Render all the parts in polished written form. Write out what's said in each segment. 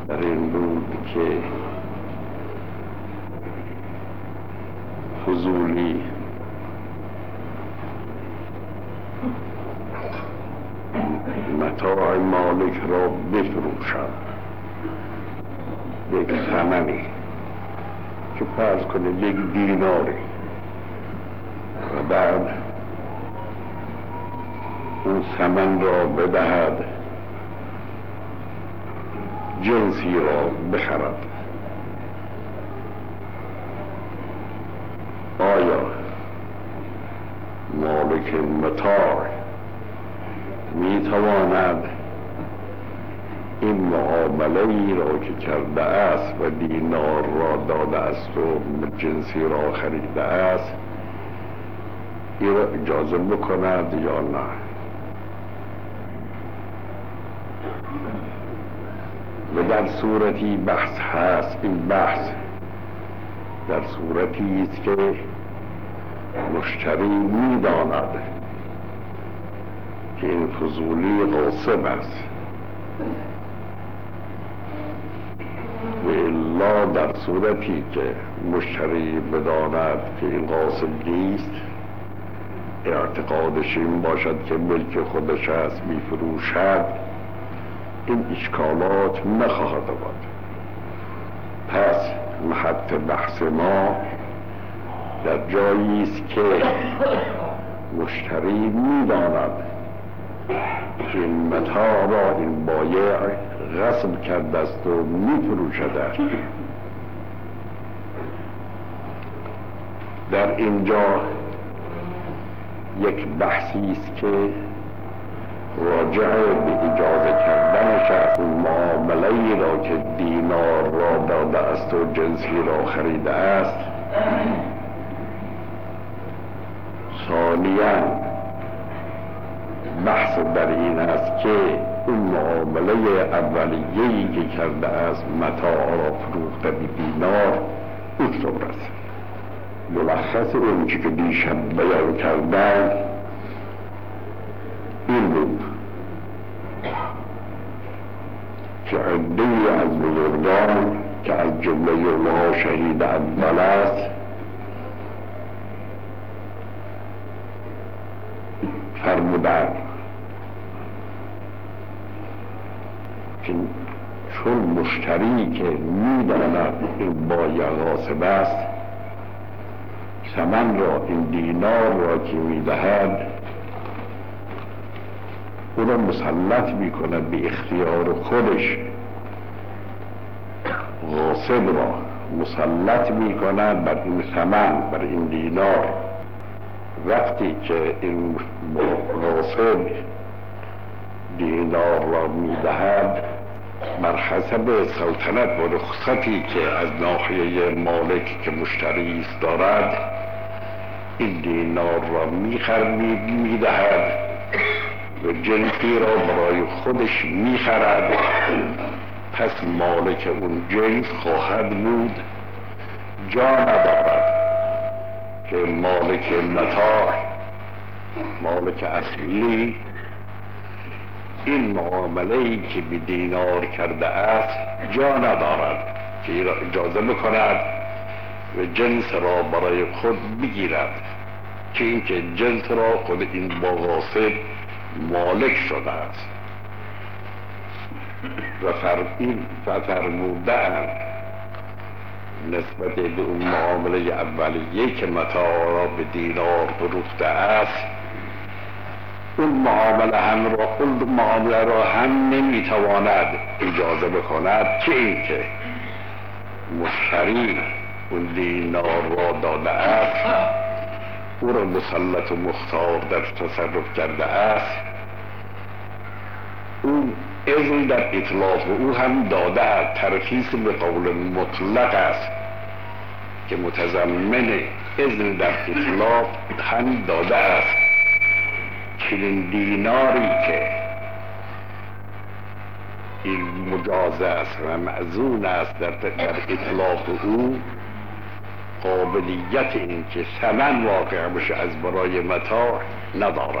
در این بود که فضولی متاع مالک را بفروشد یک ثمنی که فرض کنید 1 دیناری و بعد اون ثمن را بدهد جنسی را بخرد. آیا مالک متاع میتواند این معامله ای را که کرده است و دینار را داده است و جنسی را خریده است این را اجازه بکند یا نه؟ و در صورتی بحث هست. این بحث در صورتی است که مشتری میداند که این فضولی غاصب است و الا در صورتی که مشتری بداند که این غاصب نیست، اعتقادش این باشد که ملک خودش است میفروشد، این اشکالات نخواهد بود. پس محط بحث ما در جایی است که مشتری میداند که این متاع را این بایع غصب کرده است و میفروشد. در اینجا یک بحثی است که راجع به اجازه کردنش از اون معامله‌ای را که دینار را داده است و جنسی را خریده است. ثانیاً بحث در این است که اون معامله اولیه‌ای که کرده است متاع را فروخته به دینار اصول است. ملخص اون که دیشب بیان کردن این بود که عده‌ای از بزرگان که از جمله اونها شهید اول است فرمودند که چون مشتری که میداند این بایع غاصب است ثمن را این دینار را که میدهد او را مسلط میکند به اختیار خودش، غاصب را مسلط میکند بر این ثمن، بر این دینار. وقتی که این غاصب دینار را میدهد بر حسب سلطنت و رخصتی که از ناحیه مالک که مشتری است دارد این دینار را میدهد و جنسی را برای خودش میخرد. پس مالک اون جنس خواهد بود جا ندارد که مالک متاع، مالک اصلی این معامله‌ای که به دینار کرده است جا ندارد که این را اجازه بکند و جنس را برای خود بگیرد، که اینکه جنس را خود این با غاصب مالک شده است. و فرمودند نسبت به اون معامله اولیه که متاع را به دینار فروخته است اون معامله را هم نمیتواند اجازه بکند که اینکه مشتری اون دینار را داده است او را مسلط و مختار در تصرف کرده است، اون اذن در اطلاق او هم داده است. ترخیص به قول مطلق است که متضمن اذن در اطلاق هم داده است که این دیناری که این مجاز است و معزون است در اطلاق او قابلیت این که ثمن واقع بشه از برای متاع ندارد،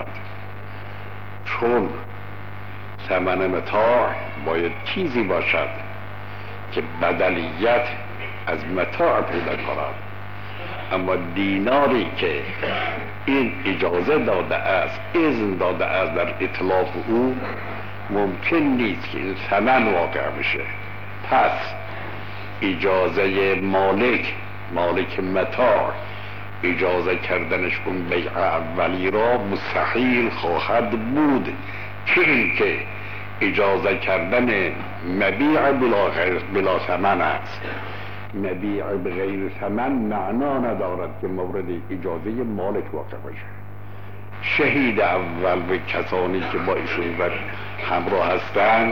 چون ثمن متاع باید چیزی باشد که بدلیت از متاع پیدا کند، اما دیناری که این اجازه داده است، اذن داده است در اطلاق او، ممکن نیست که این ثمن واقع بشه. پس اجازه مالک متاع اجازه کردنش اون بیع اولی را مستحیل خواهد بود، که این که اجازه کردن مبیع بلا ثمن است. مبیع بغیر ثمن معنا ندارد که مورد اجازه مالک واقع باشه. شهید اول به کسانی که با ایشون همراه هستند،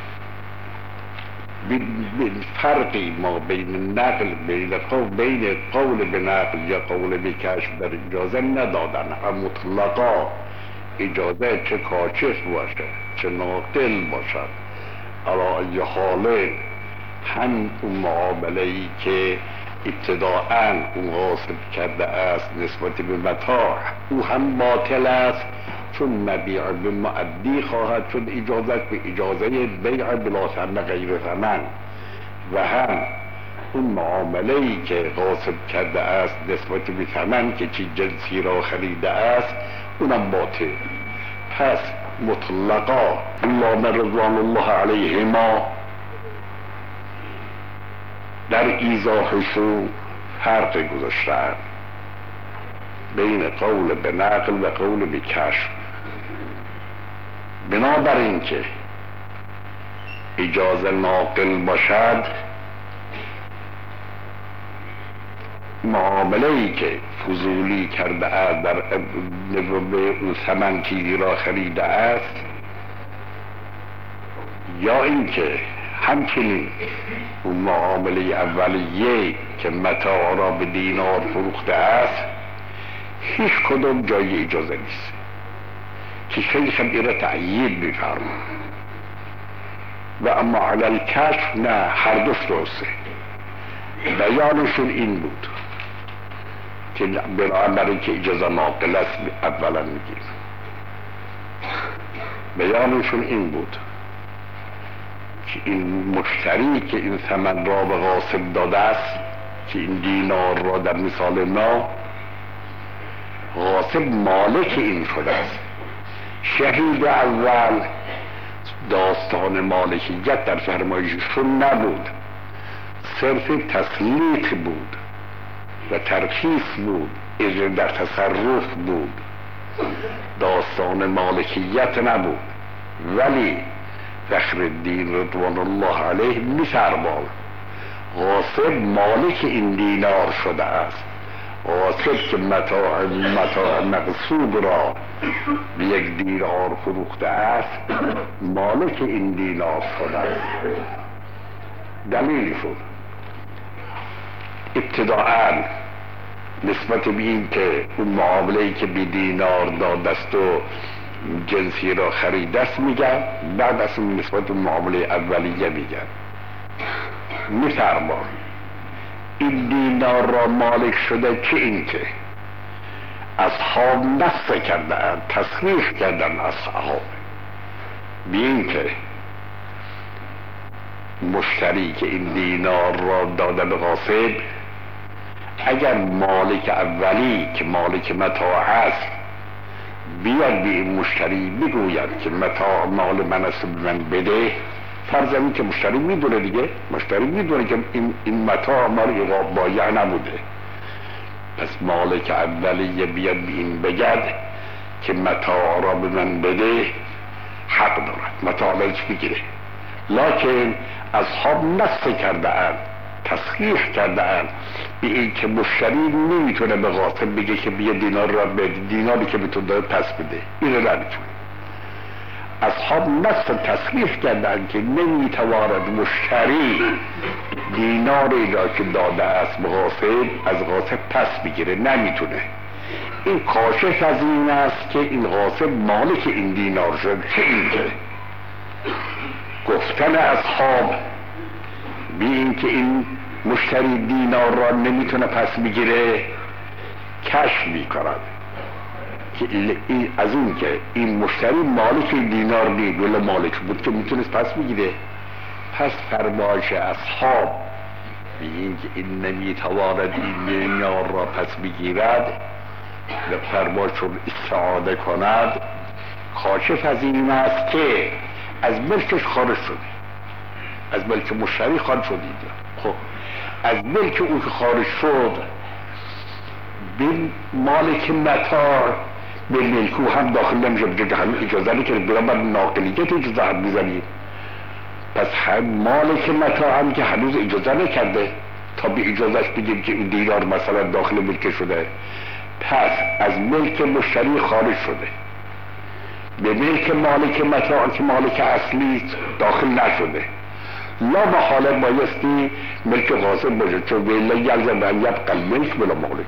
فرقی ما بین نقل بین قول به نقل یا قول به کشف در اجازه ندادن. هم مطلقا اجازه چه کاشف باشه چه ناقل باشد، علا ای حاله هم اون معامله ای که ابتداءً اون غاصب کرده است نسبت به متاع، او هم باطل است، چون مبیع به معدی خواهد شد اجازت به اجازه بیع بلا ثمن غیر ثمن، و هم اون معامله ای که غاصب کرده است نسبت به ثمن که چی جنسی را خریده است، اونم باطل. پس مطلقا علامه رضوان الله علیهما در ایضاحشون فرق گذاشتن بین قول به نقل و قول به کشف. بنابراین که اجازه ناقل باشد، معامله ای که فضولی کرده است در به اون ثمن چیزی را خریده است، یا اینکه همچنین اون معامله اولیه که متاع را به دینار فروخته است، هیچ کدوم جای اجازه نیست که شیخ این را تأیید می‌فرماید. و اما علی الکشف نه، هر دوش درسته. بیانشون این بود که بنابراین که اجازه ناقل است اولا میگیم، بیانشون این بود که این مشتری که این ثمن را به غاصب داده است، که این دینار را در مثال ما غاصب مالک این شده است. شهید اول داستان مالکیت در فرمایششون نبود، صرف تسلیط بود و ترخیص بود، اذن در تصرف بود، داستان مالکیت نبود. ولی فخرالدین رضوان الله علیه می‌فرماید غاصب مالک این دینار شده است. غاصب که متاع مقصود را به یک دینار فروخته است، مالک این دینار شده است. دلیل شد ابتداءً نسبت به این که اون معامله‌ای که به دینار داده است و جنسی را خریده است میگن، بعد از اون نسبت به معامله اولیه میگن. میفرماید این دینار را مالک شده که این که اصحاب نص کردن، تصریح کردن اصحاب به این که مشتری که این دینار را داده به غاصب، اگر مالک اولی که مالک متاع است بیاد به این مشتری بگوید که متاع مال من است من بده، فرض این که مشتری میدونه دیگه، مشتری میدونه که این متاع مال بایع نبوده، پس مالک اولیه بیاد به این بگد که متاع را به من بده، حق دارد متاع را بگیره. لکن اصحاب نص کرده اند، تصحیح کرده اند به این که مشتری نمیتونه به غاصب بگه که بیا دینار را بده، دیناری که به تو داده پس بده، این را نمیتونه. اصحاب نص تصریح کردن که نمیتواند مشتری دیناری را که داده است به غاصب از غاصب پس بگیره، نمیتونه. این کاشف از این است که این غاصب مالک این دینار شد، که این که گفتن اصحاب بی این که این مشتری دینار را نمیتونه پس بگیره کشف میکند که از این که این مشتری مالک دینار نید، ولی مالک بود که میتونست پس بگیره، پس فرمایش اصحاب بگین که این نمیتواند این دینار را پس بگیرد و فرمایشون استعاده کند، کاشف از این است که از ملکش خارج شده، از ملک مشتری خارج شده. خب از ملک او که خارج شد به مالک متاع به ملک او هم داخل نمیشه، بجه همین اجازه نکنه برابر ناقلیت اجازه هم میزنید. پس هم مالک متاع هم که هنوز اجازه نکرده تا به اجازهش بگیم که این دینار مثلا داخل ملک شده، پس از ملک مشتری خارج شده به ملک مالک متاع که مالک اصلی داخل نشده، لا محاله بایستی ملک غاصب باشه، چون ویلا یلزم ان یبقى الملک بلا مالک.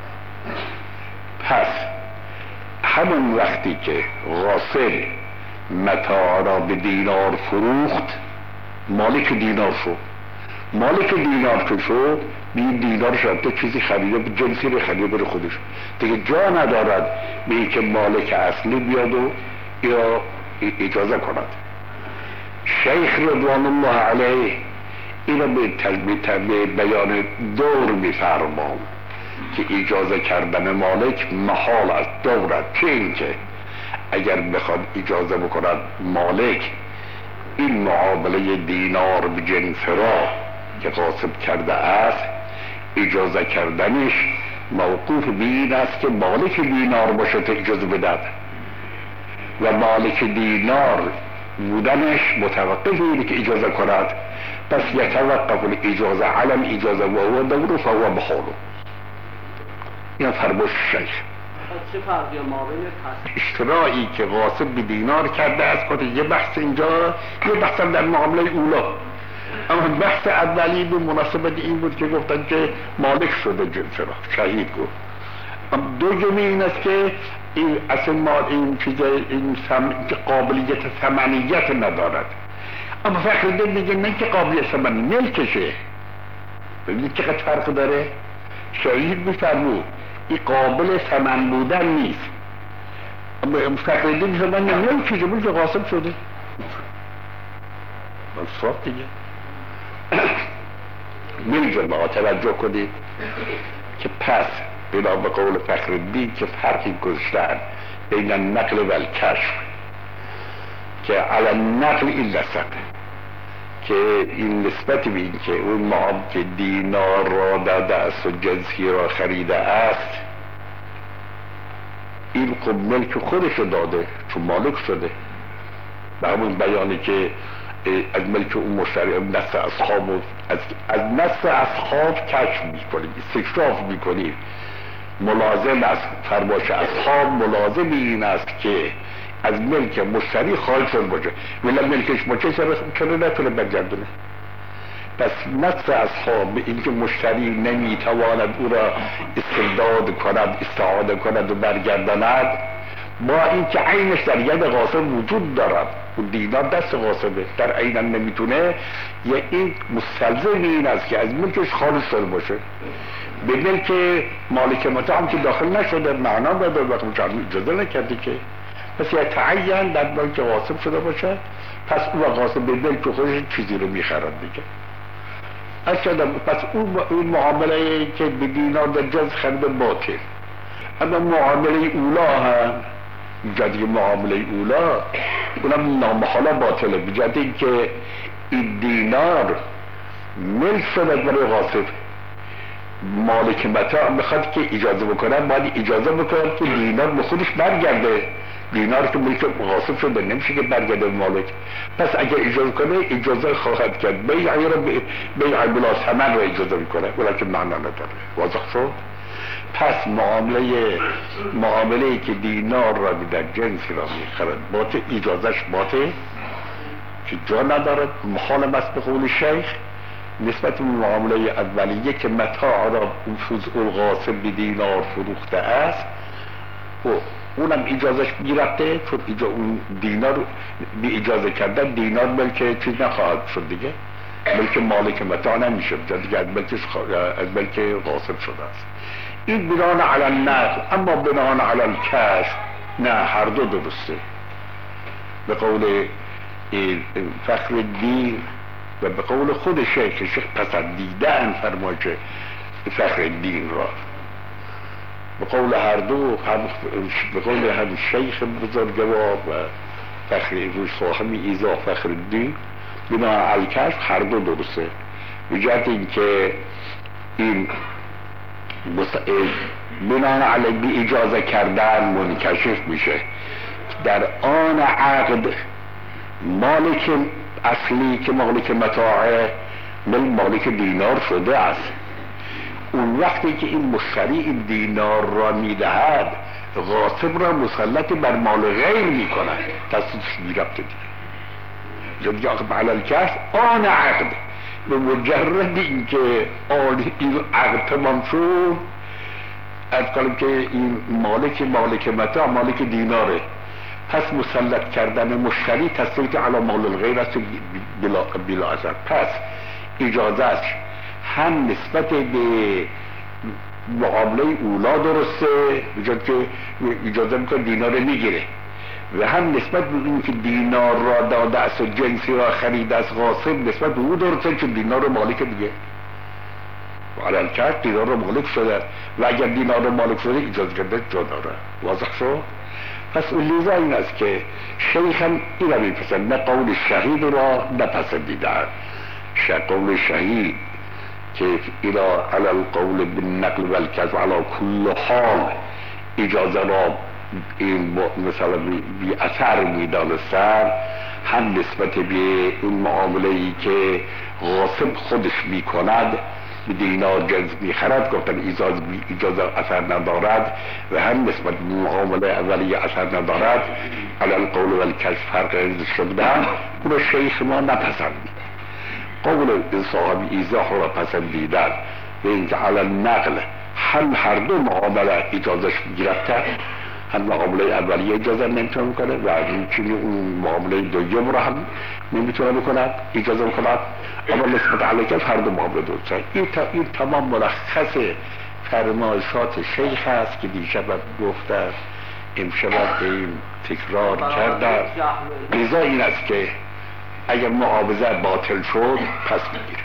پس همون وقتی که غاصب متاع را به دینار فروخت، مالک دینار شد. مالک دینار که شد این دینار شد چیزی خریده، به جنسی رو خریده بره خودش، دیگه جا ندارد به این که مالک اصلی بیاد و یا اجازه کند. شیخ رضوان الله علیه اینو به بیان دور میفرمام که اجازه کردن مالک محال است، دورد. چه اینکه اگر بخواد اجازه بکند مالک این معامله دینار به جنس را که غاصب کرده است، اجازه کردنش موقوف به این است که مالک دینار باشه تا اجازه بدهد، و مالک دینار بودنش متوقف اینه که اجازه کند. پس یتوقف الاجازه علی الاجازه و هو دور فهو محال. این فرمایش شیخ. چه فرقی ما بین اشتراعی که غاصب به دینار کرده است که یه بحث اینجا، یه بحث در معامله اولا، اما بحث اولی به مناسبت این بود که گفتن که مالک شده جنس را، شهید گفت. دومی این است که این اصل مال این چیز این قابلیت ثمنیت ندارد، اما فخریده میگه نه که قابلیت ثمنی ملکشه. ببینید چقدر فرق داره. شهید میفرمود این قابل ثمن بودن نیست، اما فخریده میگه من ملکشه، ملک غاصب شده. صاف دیگه. ملک با توجه کنید که پس بنا به قول فخرالدین که فرقی گذاشتن بین النقل و الکشف، که علی النقل این لسق که این نسبت به این که اون معام که دینار را داده است و جنسی را خریده است، این خب ملک خودش داده چون مالک شده. به همون بیانی که از ملک اون مشتری نص اصحاب از نص اصحاب کشف میکنیم، استکشاف میکنیم. ملازم از فرمایش اصحاب ملازم این است که از ملک مشتری خارج شد باشه، ولی ملکش باشه چرا نتونه برگردونه. پس نص اصحاب این که مشتری نمیتواند او را استرداد کند، استعاده کند و برگرداند، با این که عینش در ید غاصب وجود دارد، اون دینار دست غاصبه، در عین نمیتونه، یا این مستلزم این است که از ملکش خارج شده باشه. به ملک مالک متاع هم که داخل نشده معنا نداره، وقتی اجازه نکرده که، پس یه تعین در ملک غاصب شده باشه، پس او غاصب به ملک خودش چیزی رو میخرد دیگه. پس اون معامله که به دینار در جز خرید باطل. اما معامله اولا هم جدی معامله اولا اونم نامحالا باطله، بجد این که این دینار ملک شده برای غاصب. مالک متاع میخواد که اجازه بکنه، باید اجازه بکنه که دینار به خودش برگرده. دینار که ملک غاصب شده نمیشه که برگرده مالک. پس اگر اجازه کنه اجازه خواهد کرد، بیعی رو بیع بلا ثمن رو اجازه میکنه، ولیکن معنا نداره. واضح شد؟ پس معامله که دینار را در جنسی را میخرد باطل، اجازهش باطل که جا ندارد، محال است به قول شیخ. نسبت به معامله اولیه که متاع را الغاصب به دینار فروخته است، اونم اجازهش میرفته، چون اون دینار بی اجازه کردن دینار ملک چیز نخواهد شد دیگه، ملک مالک متاع نمیشه دیگه، از ملک غاصب شده است. این بنان علی النقل. اما بنان علی الکشف نه، هر دو درسته. به قول فخرالدین و به قول خود شیخ پسندیدن فرمایش فخرالدین را، به قول هر دو، به قول هم شیخ بزرگوار و صاحب ایضاح فخرالدین بنا الکشف هر دو درسته. به جهت اینکه این بنا علیه اجازه کردن منکشف میشه در آن عقد مالک اصلی که مالک متاعه مالک دینار شده است. اون وقتی که این مشتری این دینار را میدهد غاصب را مسلط بر مال غیر میکند، تصدیقش میرفته دیگه. جا علل کشف آن عقد به مجرد اینکه این عقد تمام شد، از کنم که این مالک متاع مالک دیناره، پس مسلط کردن مشتری تسلط علی مال الغیر است بلا اثر. پس اجازهش هم نسبت به معامله اولا درسته، بجد که اجازه میکنه دینار میگیره، و هم نسبت به این که دینار را داده است و جنسی را خریده از غاصب نسبت به او درسته چون دینار رو مالک دیگه علل کرد دینار رو مالک شده، و اگر دینار رو مالک شده اجازه کرده جا داره. واضح شد؟ پس لیزا این است که شیخ هم این را میپسند، نه قول شهید را نپسندیدن. قول شهید که اینا علی القول بالنقل والکذب علی کل حال اجازه را این مثلا بی اثر میدانستن، هم نسبت به این معامله ای که غاصب خودش میکند به دینار جنس میخرد گفتن اجازه اثر ندارد، و هم نسبت به معامله اولی اثر ندارد. علی القول والکذب فرق شدن، اون شیخ ما نپسندید. قول صاحب ایضاح را پسندیدن و اینکه علی النقل هم هر دو معامله اجازهش گرفته، هم معامله اولیه اجازه نمیتونه کنه و همچنین اون معامله دوم را هم نمیتونه بکند اجازه کند، اما نسبت علیه هر دو معامله درسته. این تمام ملخص فرمایشات شیخ است که دیشب گفته، امشب این تکرار کرده. لیزا این است که اگر معاوضه باطل شد پس میگیره،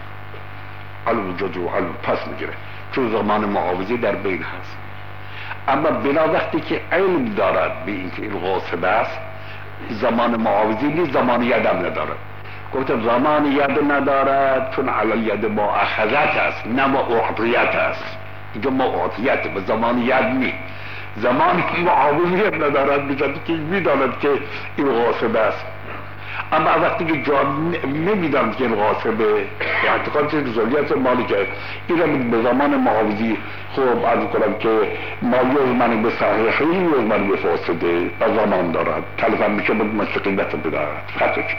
الوجود پس میگیره، چون زمان معاوضه در بین هست. اما بنا وقتی که علم دارد به اینکه این غاصب است، زمان معاوضه نیست، زمان ید هم ندارد. گفتم زمان ید ندارد چون علی ید ما اخذت است نه ما اعطیت است. اینجا ما اعطیت به زمان ید نیست، زمان معاوضه هم ندارد، بجد که میداند که این غاصب است. اما وقتی که جان نمیداند که این غاصبه، اعتقاد که زلیت مالک این به زمان معاوضی خوب عرض کنم که ما یزمن به صحیحی یزمن به فاسده و زمان دارد، تلفن میشه بود مستقیمت بدارد. خطش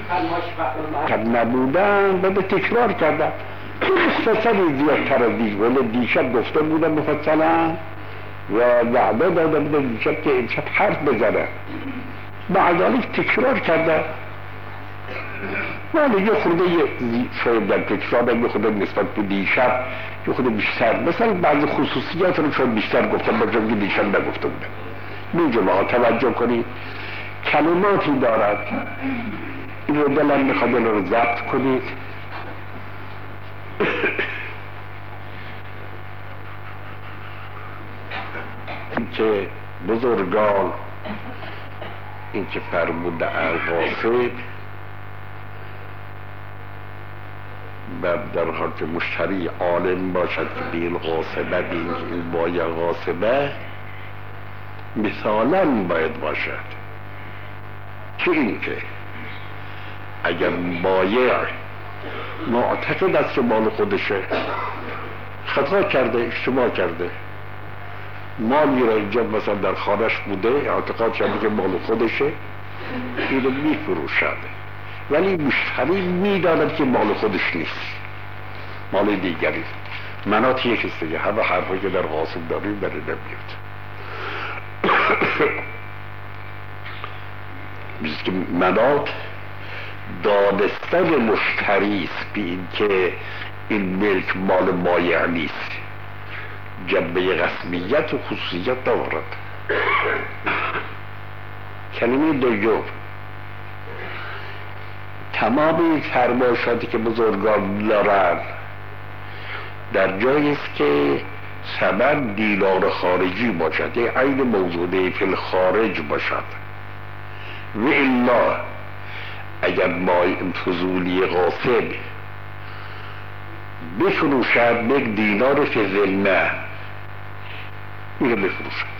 نبودن بده تکرار کردن مختصری زیادتر از دیش، ولی دیشب گفته بودم مفصلا و وعده داده بودم دیشب که امشب حرف بزنه، بعدالی تکرار کرده. ولی یه خورده شاید در تکرار یه خورده نسبت به دیشب یه خورده بیشتر، مثلا بعض خصوصیات رو شاید بیشتر گفتم بجام که دیشب نگفته بودم. اینجا توجه کنید، کلماتی دارد این رو دلم میخواد رو ضبط کنید. این که بزرگان این که فرموده غاصب در حال که مشتری عالم باشد که به این غاصبه این بایع غاصبه مثالاً باید باشد، که این که اگر بایع معتقد است که مال خودشه، خطا کرده، اشتباه کرده، مالی را اینجا مثلا در خانهش بوده، اعتقاد کرده که مال خودشه، این رو میفروشد، ولی مشتری میداند که مال خودش نیست، مال دیگری. منات یک است دیگه، همه حرفایی که در غاصب داریم بره نمیاد. بیست که منات دانستن مشتری است به این که این ملک مال بایع نیست، جنبه رسمیت و خصوصیت دارد. کلمه دوم تمام این فرمایشاتی که بزرگان دارن در جایی است که سبب دینار خارجی باشد، یه عین موجوده فی الخارج باشد. و الا اگر مای فضولی غاصب بفروشد یک دینار فی ذمه میره بفروشد،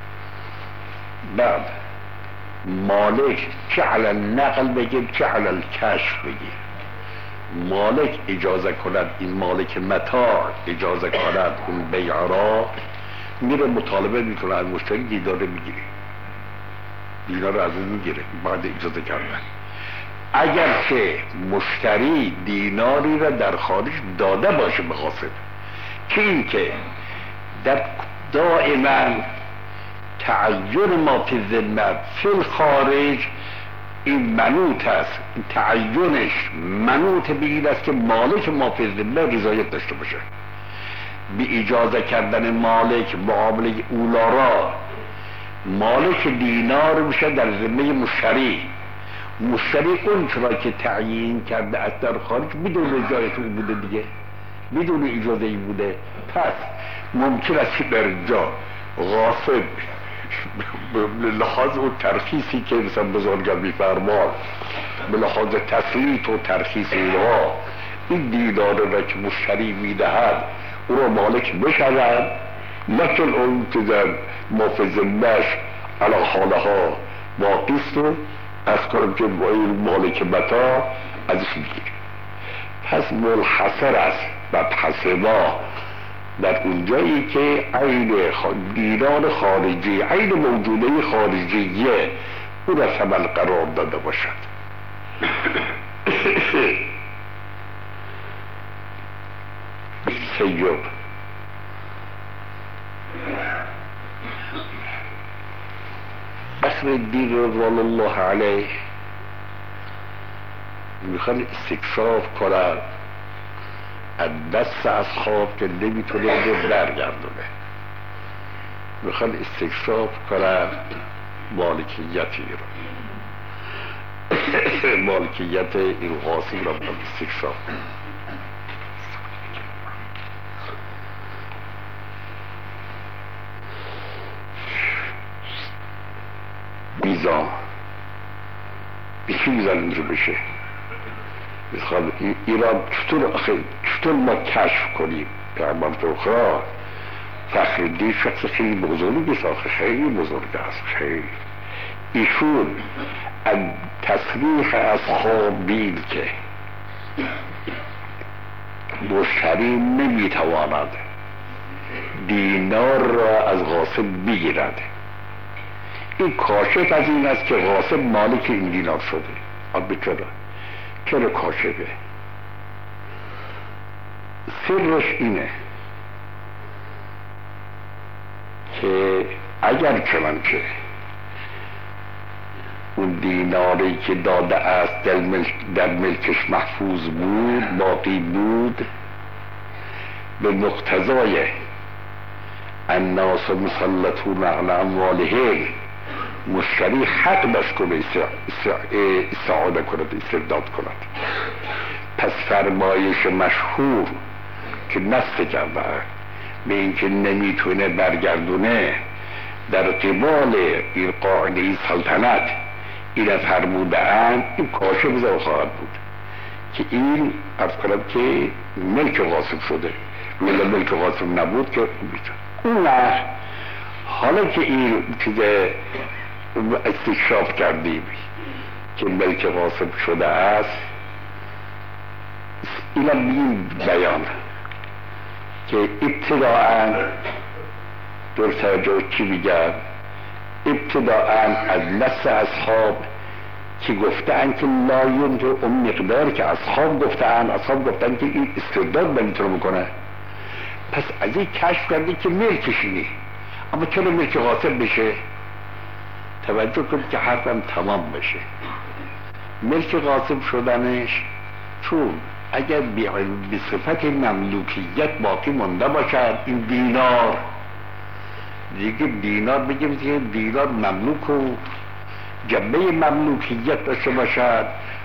بعد مالک چه علی النقل بگیر چه علی الکشف بگیر، مالک اجازه کند، این مالک متاع اجازه کند اون بیع را، میره مطالبه میکنه از مشتری دینار میگیره، دینار از اون میگیره بعد اجازه کردن. اگر که مشتری دیناری را در خارج داده باشه به غاصب، که این که در دائما تعین ما فی الذمه فی الخارج این منوط است، تعینش منوط به این است که مالک ما فی الذمه رضایت داشته باشه. بی اجازه کردن مالک معامله اولا را، مالک دینار میشه در ذمه مشتری، مشتری اون چرا که تعیین کرده از در خارج بدون رضایت او بوده دیگه، بدون اجازه ای بوده. پس ممکن است که در جا غاصب به لحاظ اون ترخیصی که مثلا بزرگان میفرمان، به لحاظ تسلیط و ترخیص اونها، این دینار را که مشتری میدهد او را مالک بشود، لکن اون که در مافظمش علا حالها واقعیست و از کنم که مالک متا ازش میگیره. پس منحصر است و پسما در اونجایی که عین دینار خارجی، عین موجوده خارجیه او را ثمن قرار داده باشد. سیب فخر الدین رضوان الله علیه میخوان استکشاف کنن از دست اصحاب که نمیتونه رو برگردونه، میخوان استکشاف کنن مالکیتی رو، مالکیت این غاصب رو میخوان استکشاف کنن. میزان بیشی میزان اینجا بشه، میخواد ایران چطور ما کشف کنیم پیغمبر اخرى. فخرالدین شخص خیلی بزرگی است، خیلی بزرگ است، خیلی ایشون از تصریح اصحاب بید که مشتری نمیتواند دینار را از غاصب بگیرد، این کاشف از این است که غاصب مالک این دینار شده. آب چرا کاشفه؟ سرش اینه که اگر چنانچه اون دیناری که داده است در ملکش محفوظ بود، باقی بود، به مقتضای الناس مسلطون علی اموالهم، مشتری حق داشت کنه استعاده کند، استرداد کند. پس فرمایش مشهور که نص کرده به اینکه نمیتونه برگردونه در قبال این قاعده سلطنت این فرموده اند، این کاشف بزر خواهد بود که این از کنم که ملک غاصب شده، ولی ملک غاصب نبود که اون نه. حالا که این چیزه استکشاف کردیم که ملک غاصب شده است، اینا بیم بیان که ابتداعا در توجه چی میگن؟ ابتداعا از نص اصحاب که گفتن که لایون تو اون مقدار که اصحاب گفتن که این استرداد نمیتونه بکنه، پس از این کشف کرده که ملکش اینه. اما چرا ملک غاصب بشه؟ توجه کنید که حرفم تمام بشه. ملک غاصب شدنش چون اگر به صفت مملوکیت باقی مونده باشد، این دینار دیگه دینار بگیم که دینار مملوک و جنبه مملوکیت داشته باشد،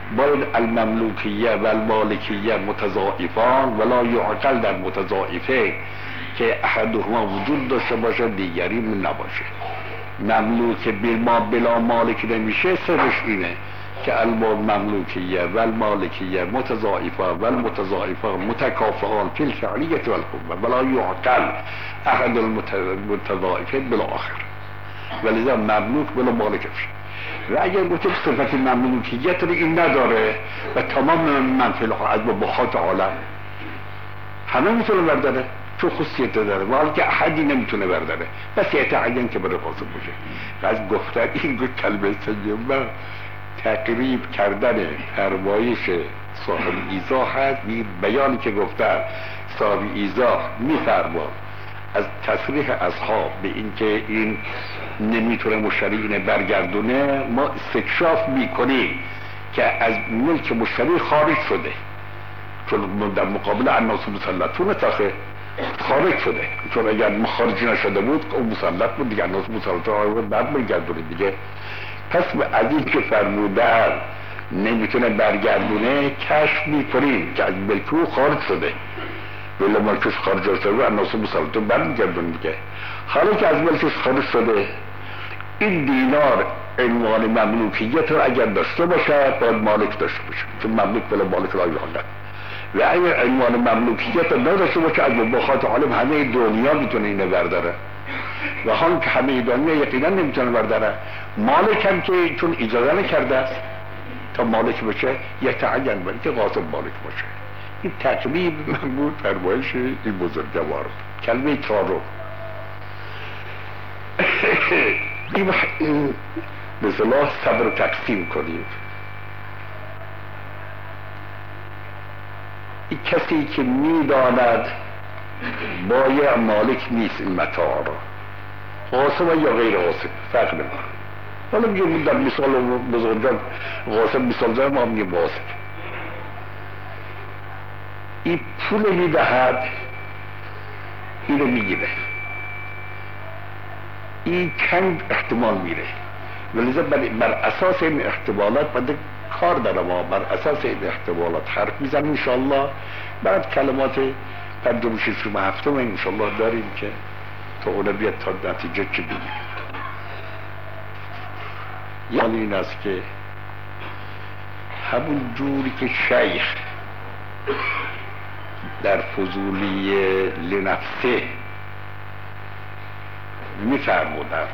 باید المملوکیه و المالکیه متضاعفان ولا یعقل در متضاعفه که احدهما وجود داشته باشه دیگری نباشه. مملوک بلا مالک نمیشه، سرش اینه که المملوکیه و المالکیه متضاعفه و المتضاعفه متکافئان فی الفعلیه و القوه ولا یعقل احد المتضاعفین بالاخر، ولذا مملوک بلا مالک میشه. و اگر گفتیم صفت مملوکیت رو این نداره و تمام منفعل از مباحات عالم همه میتونه برداره چون خصوصیت داره و حالا که احدی نمیتونه برداره بس یتعین که بره قاسم باشه. و از گفتن این کلمه سیمه تقریب کردن فرمایش صاحب ایضاح هست. بیانی که گفتن صاحب ایضاح میفرما از تصریح اصحاب به این که این نمیتونه مشتری اینه برگردونه، ما استکشاف میکنیم که از ملک مشتری خارج شده، چون در مقابل الناس مسلطون تاخه خارج شده، چون اگر خارجی نشده بود اون مسلط بود دیگه، الناس مسلطون بعد برگردونه دیگه. پس از این که فرمودن نمیتونه برگردونه کشف میکنیم که از ملک او خارج شده، ولی ملکش خارج شده الناس مسلطون برمیگردونه دیگه. حالا که از ملکش خارج شده این دینار عنوان مملوکیت رو اگر داشته باشه باید مالک داشته باشه، چون مملوک بلا مالک را یعنی. و اگر عنوان مملوکیت رو نداشته باشه از مباحات عالم همه دنیا میتونه اینو برداره و حال که همه دنیا یقینا نمیتونه برداره. مالک هم که چون اجازه نکرده است تا مالک بشه یتعین باید که غاصب مالک باشه. این تقریب من بود فرمایش این بزرگوار. کلمه چهارم این به اصطلاح صبر تقسیم کنید. این کسی که میداند بایع مالک نیست این متاع را، غاصب یا غیر غاصب فرق نمیکنه. حالا میگه در مثال بزرگان غاصب مثال زن ما میگه غاصب. این پول میدهد اینو میگیره، این چند احتمال میره، ولذا بر اساس این احتمالات بعد کار دارم ما بر اساس این احتمالات حرف میزنم انشاءالله. بعد کلمات پنجم ششم هفتم انشاءالله داریم که تا اون بیاد تا نتیجه چی بگیم. یعنی این است که همون جوری که شیخ در فضولی لنفسه میفرمودند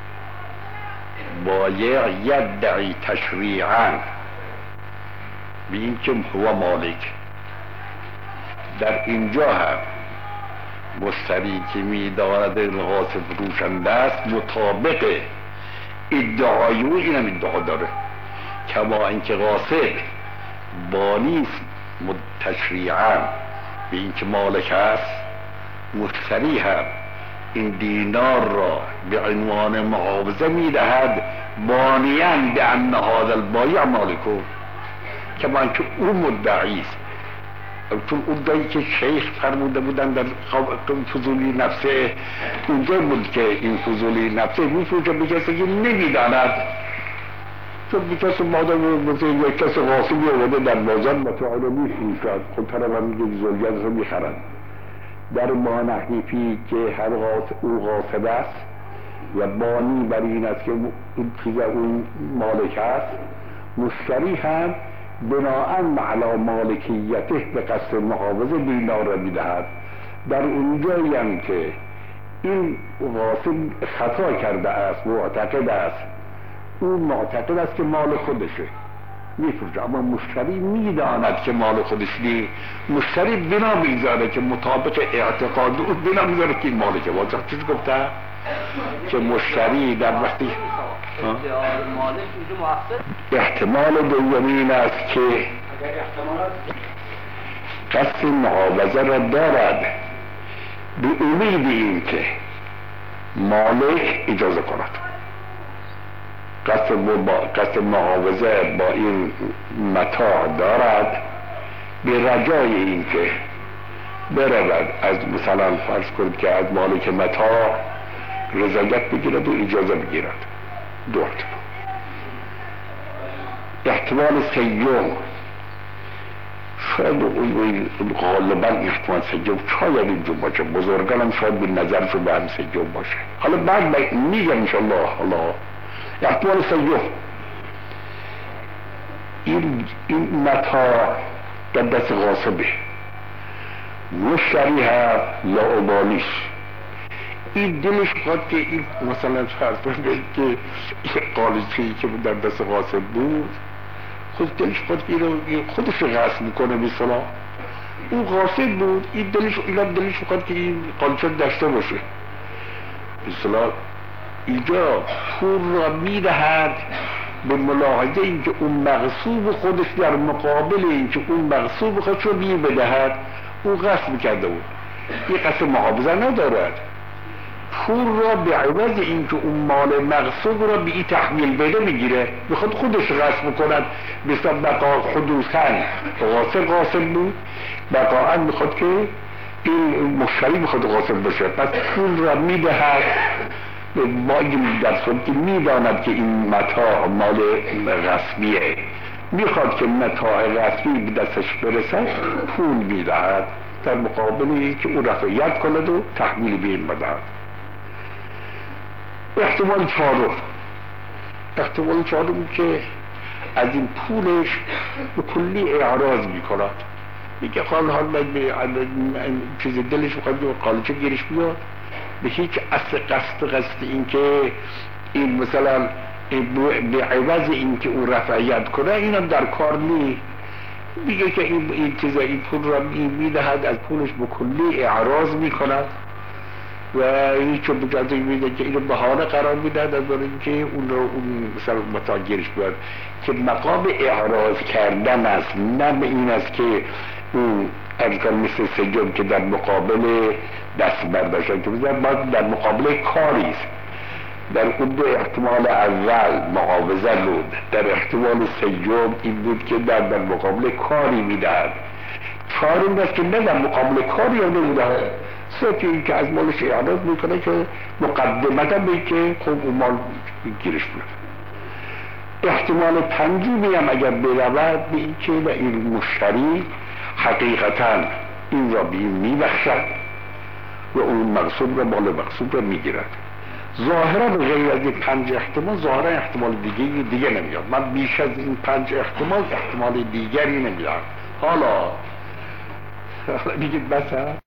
بایع یدعی تشریعا به این که هو مالک، در اینجا هم مشتری که میداند غاصب روشنده است مطابق ادعای او اینم ادعا داره، کما اینکه غاصب بانیست تشریعا به این که مالک است، مشتری هم این دینار را به عنوان معاوضه میدهد بانیان به ان هذا البایع مالکو، کما اینکه او مدعی است. چون اون جایی که شیخ فرموده بودن در فضولی نفسه اونجا بود که این فضولی نفسه میفروشه به کسی که نمیداند، چون به کسی مادم یک کسی غاصبی آورده در بازار متاعله میفروشد، خب طرف هم میگه زوجیت رو میخرد. در ما نحیفی که هر او غاصب است و بانی بر این است که این چیز اون مالک است، مشتری هم بناءً علی مالکیته به قصد محافظه دینار را میدهد. در اونجایی هم که این غاصب خطا کرده است معتقد است، اون معتقد است که مال خودشه میفروشه، اما مشتری میداند که مال خودش نیست، مشتری بنا میذاره که مطابق اعتقاد او بنا میذاره که این مالکه. واضح چیز گفته که مشتری در وقتی احتمال دومین است که قصد معاوضه را دارد به امید این که مالک اجازه کند. قصد معاوضه با این متاع دارد به رجای این که برود از مثلا فرض کنید که از مالک متاع رضایت بگیرد و اجازه بگیرد. دو احتمال. احتمال سیوم شاید غالبا احتمال سیوم شاید اینجور باشه، بزرگانم شاید به نظرشون به هم سیوم باشه. حالا بعد میگم انشالله. حالا احتمال سیوم این متاع در دست غاصبه، مشتری هست لاابالیش، این دلش خواهد که این مثلا فرض کنید که این قالیچه‌ای که در دست غاصب بود خود دلش خواهد که خودش رو غصب میکنه. مثلا اون غاصب بود، این دلش خواهد که این قالیچه داشته باشه. مثلا اینجا پول را میدهد به ملاحظه اینکه اون مغصوب خودش در مقابل اینکه اون مغصوب خودش رو بیر بدهد اون غصب کرده بود، این قصد محافظه ندارد. پول را به عوض اینکه اون مال مغصوب را به این تحویل بده میگیره، میخواد خودش غصب کند. مثلا بقا خدوثاً غاصب بود، بقاً میخواد که این مشتری میخواد غاصب بشه، پس پول را میدهد با این در صورت که میداند که این متاع مال غصبیه، میخواد که متاع غصبی به دستش برسد، پول میدهد در مقابلی که او رفعیت کند و تحویل به این بدهد. احتمال چهارم که از این پولش به کلی اعراض میکند، میگه حال به چیز دلش بخواد به قالیچه گیرش بیاد، به هیچ قصد این که این مثلا به عوض این که اون رفعیت کنه اینم در کار نی. میگه که این پول را میدهد، از پولش به کلی اعراض میکند و هیچ بجازه میده که اینو بهانه قرار میدهد از اینکه اون مثلا متاع گیرش بیاد، که مقام اعراض کردن است، نه به این است که اون امکان مثل سجن که در مقابل دست برداشتن که باید در مقابل کاری است. در اون دو احتمال اول معاوضه بود، در احتمال سجن این بود که در مقابل کاری میدهد. چهارم است که نه در مقابل کاری هم نمیدهد، سوتی این که از مالش اعراض میکنه که مقدمتا به که خب اون مال گیرش بیاد. احتمال پنجمی هم اگر برود به این که این مشتری حقیقتا این را به این میبخشد و اون مغصوب را مال مغصوب را میگیرد. ظاهرا غیر از این 5 احتمال ظاهرا احتمال دیگه نمیاد. من بیش از این 5 احتمال دیگری نمیدم. حالا بگید بس